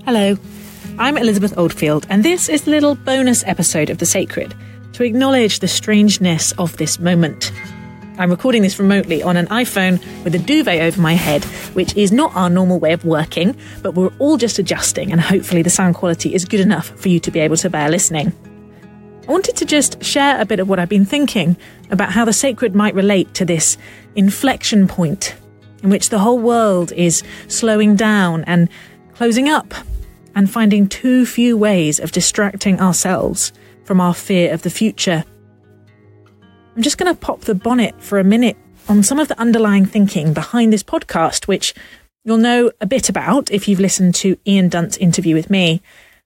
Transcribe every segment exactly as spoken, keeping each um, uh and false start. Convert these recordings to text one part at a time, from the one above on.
Hello, I'm Elizabeth Oldfield, and this is a little bonus episode of The Sacred to acknowledge the strangeness of this moment. I'm recording this remotely on an iPhone with a duvet over my head, which is not our normal way of working, but we're all just adjusting, and hopefully the sound quality is good enough for you to be able to bear listening. I wanted to just share a bit of what I've been thinking about how the sacred might relate to this inflection point in which the whole world is slowing down and closing up and finding too few ways of distracting ourselves from our fear of the future. I'm just going to pop the bonnet for a minute on some of the underlying thinking behind this podcast, which you'll know a bit about if you've listened to Ian Dunt's interview with me.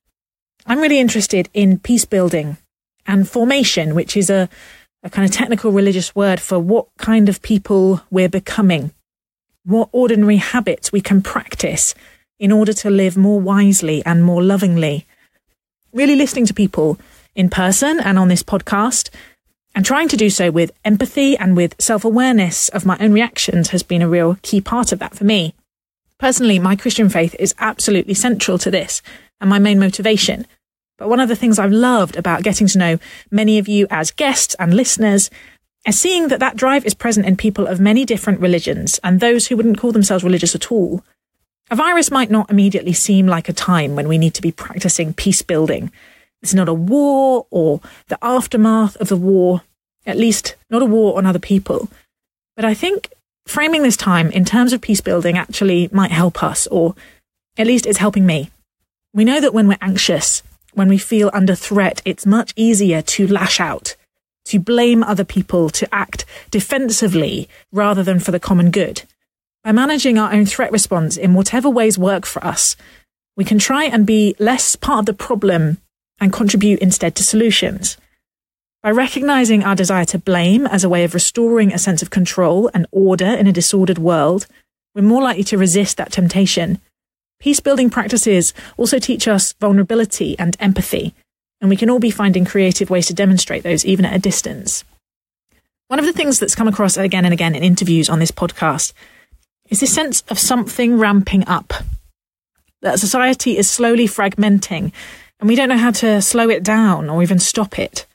I'm really interested in peace building and formation, which is a, a kind of technical religious word for what kind of people we're becoming, what ordinary habits we can practice in order to live more wisely and more lovingly. Really listening to people in person and on this podcast, and trying to do so with empathy and with self-awareness of my own reactions has been a real key part of that for me. Personally, my Christian faith is absolutely central to this and my main motivation. But one of the things I've loved about getting to know many of you as guests and listeners is seeing that that drive is present in people of many different religions and those who wouldn't call themselves religious at all. A virus might not immediately seem like a time when we need to be practicing peace building. It's not a war or the aftermath of the war, at least not a war on other people. But I think framing this time in terms of peace building actually might help us, or at least it's helping me. We know that when we're anxious, when we feel under threat, it's much easier to lash out, to blame other people, to act defensively rather than for the common good. By managing our own threat response in whatever ways work for us, we can try and be less part of the problem and contribute instead to solutions. By recognizing our desire to blame as a way of restoring a sense of control and order in a disordered world, we're more likely to resist that temptation. Peace-building practices also teach us vulnerability and empathy, and we can all be finding creative ways to demonstrate those even at a distance. One of the things that's come across again and again in interviews on this podcast is this sense of something ramping up, that society is slowly fragmenting, and we don't know how to slow it down or even stop it.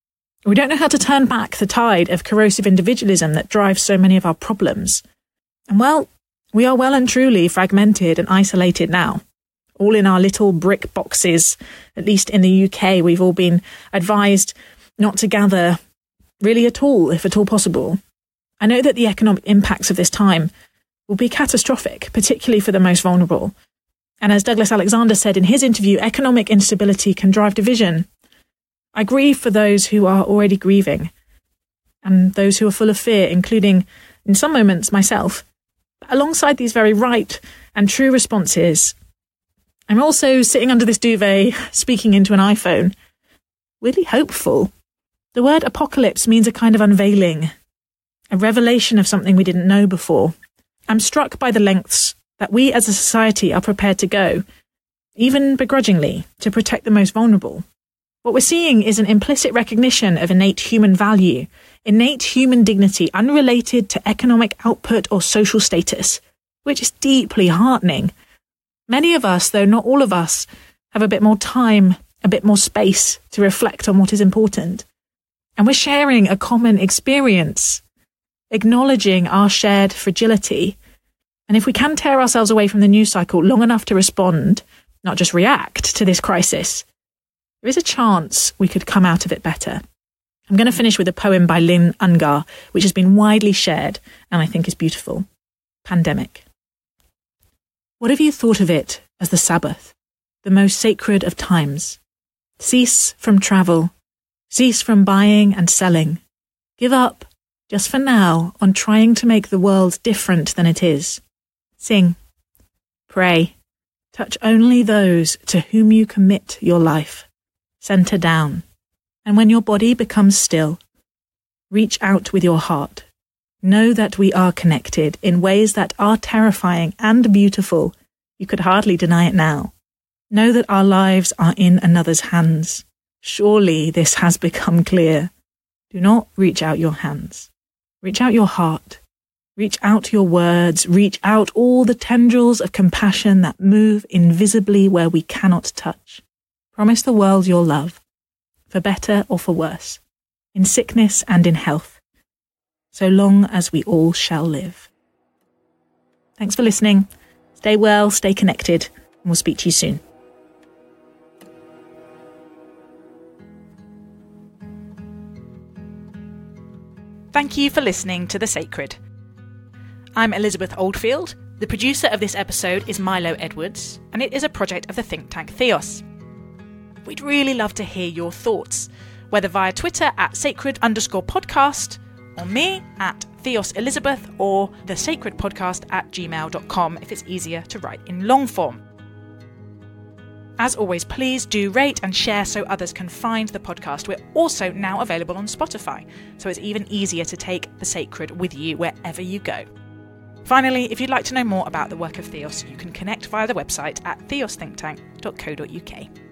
We don't know how to turn back the tide of corrosive individualism that drives so many of our problems. And well, we are well and truly fragmented and isolated now, all in our little brick boxes. At least in the U K, we've all been advised not to gather really at all, if at all possible. I know that the economic impacts of this time will be catastrophic, particularly for the most vulnerable. And as Douglas Alexander said in his interview, economic instability can drive division. I grieve for those who are already grieving and those who are full of fear, including, in some moments, myself. Alongside these very right and true responses, I'm also sitting under this duvet, speaking into an iPhone, really hopeful. The word apocalypse means a kind of unveiling, a revelation of something we didn't know before. I'm struck by the lengths that we as a society are prepared to go, even begrudgingly, to protect the most vulnerable. What we're seeing is an implicit recognition of innate human value, innate human dignity, unrelated to economic output or social status, which is deeply heartening. Many of us, though not all of us, have a bit more time, a bit more space to reflect on what is important. And we're sharing a common experience, acknowledging our shared fragility. And if we can tear ourselves away from the news cycle long enough to respond, not just react to this crisis, there is a chance we could come out of it better. I'm going to finish with a poem by Lynn Ungar, which has been widely shared and I think is beautiful. Pandemic. What have you thought of it as the Sabbath, the most sacred of times? Cease from travel, cease from buying and selling. Give up, just for now, on trying to make the world different than it is. Sing, pray, touch only those to whom you commit your life. Center down, and when your body becomes still, reach out with your heart. Know that we are connected in ways that are terrifying and beautiful. You could hardly deny it now. Know that our lives are in another's hands. Surely this has become clear. Do not reach out your hands. Reach out your heart. Reach out your words, reach out all the tendrils of compassion that move invisibly where we cannot touch. Promise the world your love, for better or for worse, in sickness and in health, so long as we all shall live. Thanks for listening. Stay well, stay connected, and we'll speak to you soon. Thank you for listening to The Sacred. I'm Elizabeth Oldfield. The producer of this episode is Milo Edwards, and it is a project of the think tank Theos. We'd really love to hear your thoughts, whether via Twitter at sacred underscore podcast, or me at Theos Elizabeth, or the sacred podcast at gmail dot com if it's easier to write in long form. As always, please do rate and share so others can find the podcast. We're also now available on Spotify, so it's even easier to take The Sacred with you wherever you go. Finally, if you'd like to know more about the work of Theos, you can connect via the website at theos think tank dot co dot uk.